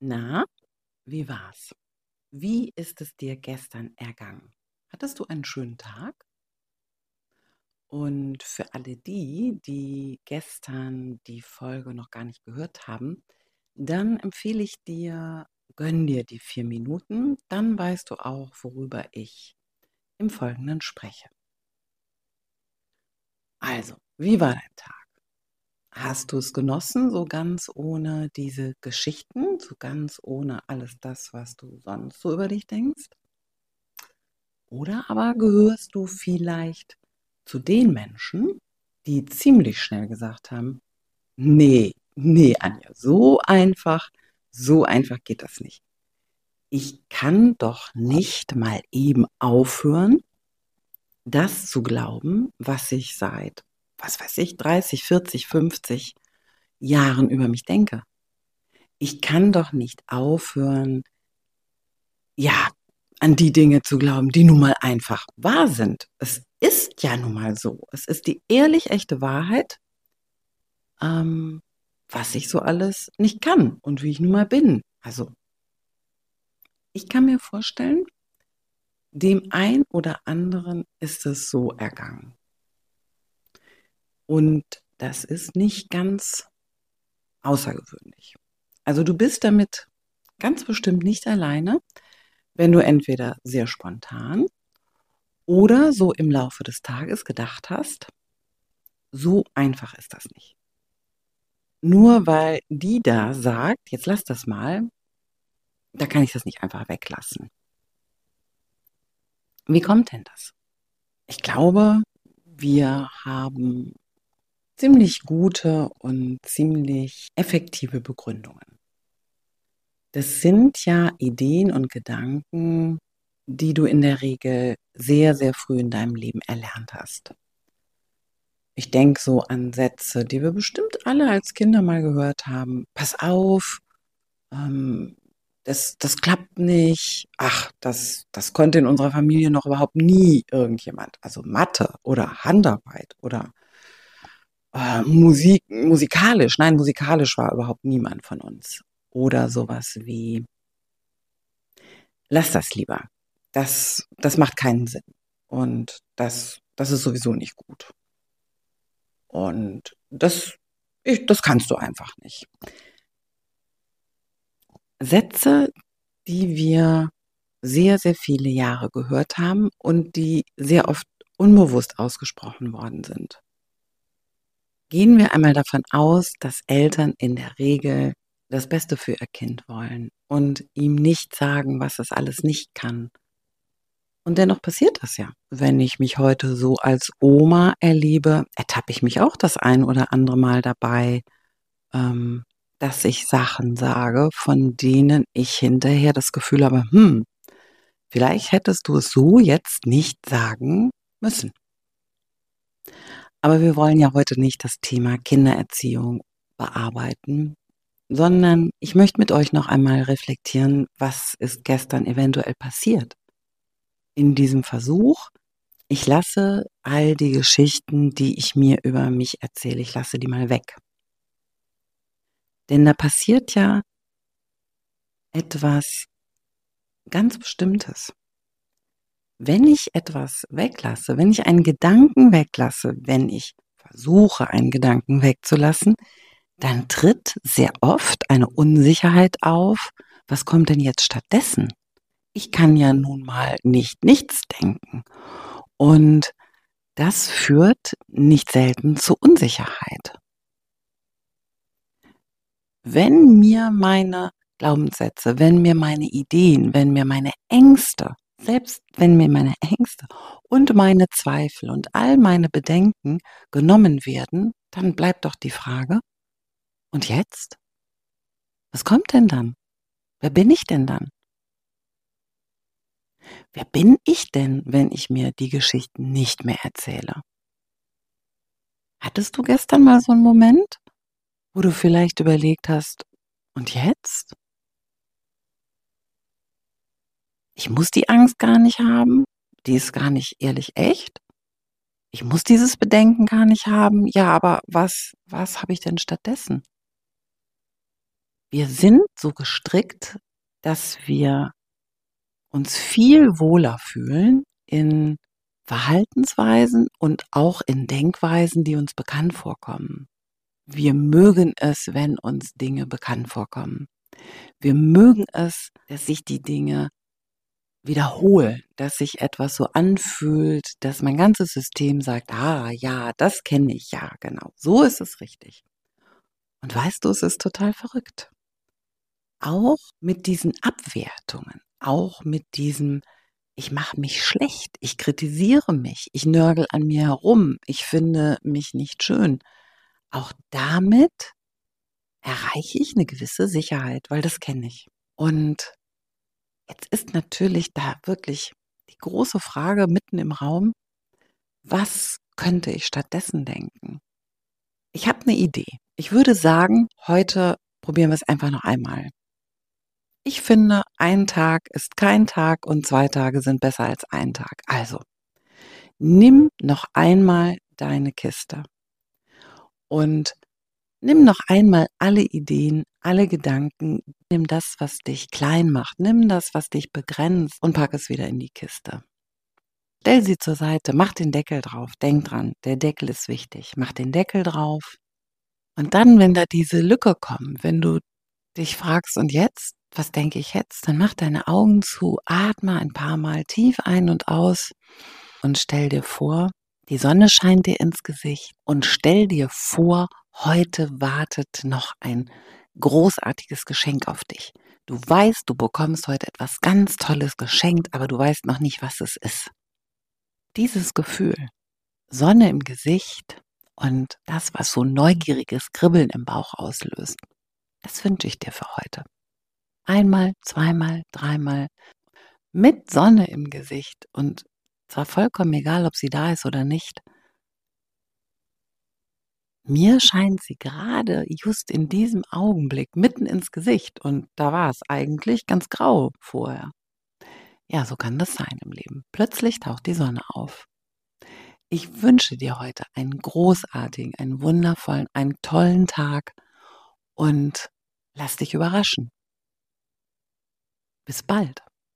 Na, wie war's? Wie ist es dir gestern ergangen? Hattest du einen schönen Tag? Und für alle die, die gestern die Folge noch gar nicht gehört haben, dann empfehle ich dir, gönn dir die 4 Minuten, dann weißt du auch, worüber ich im Folgenden spreche. Also, wie war dein Tag? Hast du es genossen, so ganz ohne diese Geschichten, so ganz ohne alles das, was du sonst so über dich denkst? Oder aber gehörst du vielleicht zu den Menschen, die ziemlich schnell gesagt haben: „Nee, nee, Anja, so einfach geht das nicht. Ich kann doch nicht mal eben aufhören, das zu glauben, was ich seit, was weiß ich, 30, 40, 50 Jahren über mich denke. Ich kann doch nicht aufhören, ja, an die Dinge zu glauben, die nun mal einfach wahr sind. Es ist ja nun mal so. Es ist die ehrlich echte Wahrheit, ähm, was ich so alles nicht kann und wie ich nun mal bin. Also, ich kann mir vorstellen, dem einen oder anderen ist es so ergangen. Und das ist nicht ganz außergewöhnlich. Also, du bist damit ganz bestimmt nicht alleine, wenn du entweder sehr spontan oder so im Laufe des Tages gedacht hast: „So einfach ist das nicht.“ Nur weil die da sagt: „Jetzt lass das mal“, da kann ich das nicht einfach weglassen. Wie kommt denn das? Ich glaube, wir haben ziemlich gute und ziemlich effektive Begründungen. Das sind ja Ideen und Gedanken, die du in der Regel sehr, sehr früh in deinem Leben erlernt hast. Ich denke so an Sätze, die wir bestimmt alle als Kinder mal gehört haben: „Pass auf, ähm, das klappt nicht. Ach, das konnte in unserer Familie noch überhaupt nie irgendjemand.“ Also Mathe oder Handarbeit oder, musikalisch. Nein, musikalisch war überhaupt niemand von uns. Oder sowas wie: „Lass das lieber. Das macht keinen Sinn und das ist sowieso nicht gut und das kannst du einfach nicht.“ Sätze, die wir sehr, sehr viele Jahre gehört haben und die sehr oft unbewusst ausgesprochen worden sind. Gehen wir einmal davon aus, dass Eltern in der Regel das Beste für ihr Kind wollen und ihm nicht sagen, was es alles nicht kann. Und dennoch passiert das ja. Wenn ich mich heute so als Oma erlebe, ertappe ich mich auch das ein oder andere Mal dabei, ähm, dass ich Sachen sage, von denen ich hinterher das Gefühl habe: vielleicht hättest du es so jetzt nicht sagen müssen. Aber wir wollen ja heute nicht das Thema Kindererziehung bearbeiten, sondern ich möchte mit euch noch einmal reflektieren, was ist gestern eventuell passiert. In diesem Versuch, ich lasse all die Geschichten, die ich mir über mich erzähle, ich lasse die mal weg. Denn da passiert ja etwas ganz Bestimmtes. Wenn ich etwas weglasse, wenn ich einen Gedanken weglasse, wenn ich versuche, einen Gedanken wegzulassen, dann tritt sehr oft eine Unsicherheit auf. Was kommt denn jetzt stattdessen? Ich kann ja nun mal nicht nichts denken. Und das führt nicht selten zu Unsicherheit. Wenn mir meine Glaubenssätze, wenn mir meine Ideen, wenn mir meine Ängste, selbst wenn mir meine Ängste und meine Zweifel und all meine Bedenken genommen werden, dann bleibt doch die Frage: „Und jetzt? Was kommt denn dann? Wer bin ich denn dann? Wer bin ich denn, wenn ich mir die Geschichten nicht mehr erzähle?“ Hattest du gestern mal so einen Moment, wo du vielleicht überlegt hast: „Und jetzt? Ich muss die Angst gar nicht haben. Die ist gar nicht ehrlich echt. Ich muss dieses Bedenken gar nicht haben. Ja, aber was habe ich denn stattdessen? Wir sind so gestrickt, dass wir uns viel wohler fühlen in Verhaltensweisen und auch in Denkweisen, die uns bekannt vorkommen. Wir mögen es, wenn uns Dinge bekannt vorkommen. Wir mögen es, dass sich die Dinge wiederholen, dass sich etwas so anfühlt, dass mein ganzes System sagt: „Ah, ja, das kenne ich, ja, genau, so ist es richtig.“ Und weißt du, es ist total verrückt. Auch mit diesen Abwertungen, auch mit diesem: „Ich mache mich schlecht, ich kritisiere mich, ich nörgel an mir herum, ich finde mich nicht schön.“ Auch damit erreiche ich eine gewisse Sicherheit, weil das kenne ich. Und jetzt ist natürlich da wirklich die große Frage mitten im Raum: Was könnte ich stattdessen denken? Ich habe eine Idee. Ich würde sagen, heute probieren wir es einfach noch einmal. Ich finde, ein Tag ist kein Tag und 2 Tage sind besser als ein Tag. Also, nimm noch einmal deine Kiste und nimm noch einmal alle Ideen, alle Gedanken, nimm das, was dich klein macht, nimm das, was dich begrenzt und pack es wieder in die Kiste. Stell sie zur Seite, mach den Deckel drauf. Denk dran, der Deckel ist wichtig. Mach den Deckel drauf. Und dann, wenn da diese Lücke kommt, wenn du dich fragst: „Und jetzt? Was denke ich jetzt?“ Dann mach deine Augen zu, atme ein paar Mal tief ein und aus und stell dir vor, die Sonne scheint dir ins Gesicht und stell dir vor, heute wartet noch ein großartiges Geschenk auf dich. Du weißt, du bekommst heute etwas ganz Tolles geschenkt, aber du weißt noch nicht, was es ist. Dieses Gefühl, Sonne im Gesicht und das, was so neugieriges Kribbeln im Bauch auslöst, das wünsche ich dir für heute. Einmal, zweimal, dreimal mit Sonne im Gesicht und zwar vollkommen egal, ob sie da ist oder nicht. Mir scheint sie gerade just in diesem Augenblick mitten ins Gesicht und da war es eigentlich ganz grau vorher. Ja, so kann das sein im Leben. Plötzlich taucht die Sonne auf. Ich wünsche dir heute einen großartigen, einen wundervollen, einen tollen Tag und lass dich überraschen. Bis bald.